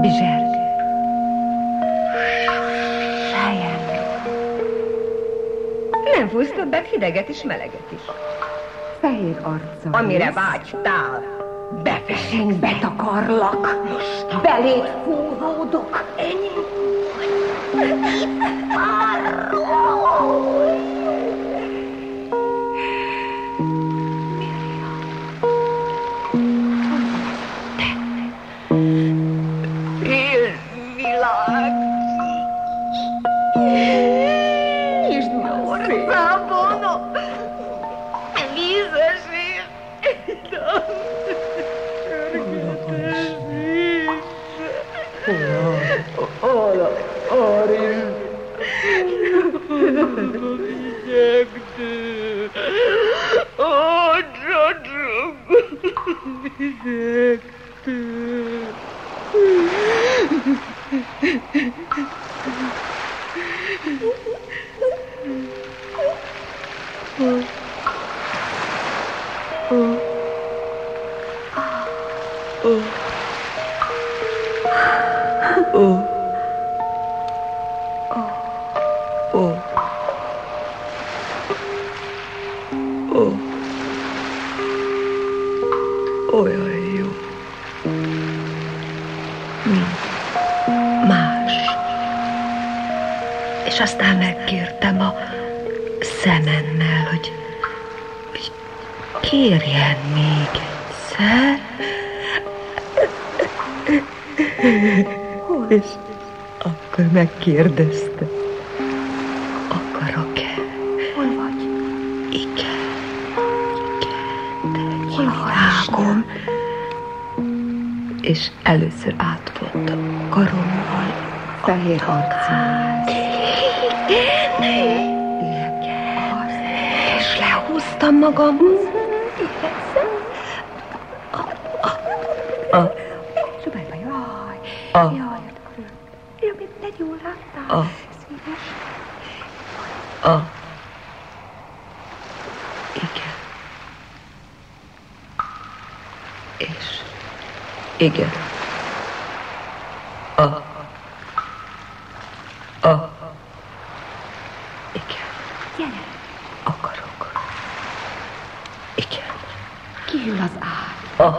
Bizserg. Selyemló. Nem fúztad be hideget is, meleget is. Fehér arca. Amire vágytál. Befességsz. Betakarlak. Most Beléd fúródok. Ennyi. Élvilág. Nyisd meg orszámban a vízesés. Olyan jó, mint más. És aztán megkértem a szememmel, hogy kérjen még egyszer. És akkor megkérdezte, akarok-e? Hol vagy? Igen, de egy Hol a világom. És először átfogta karommal. Fehér arcán. Igen. És lehúztam magamhoz. Zsubájba, jaj. Jaj, jó, mit jól láttál? Szíves. Igen. És igen. Igen. Gyere. Akarok. Igen. Kihűl az ágy.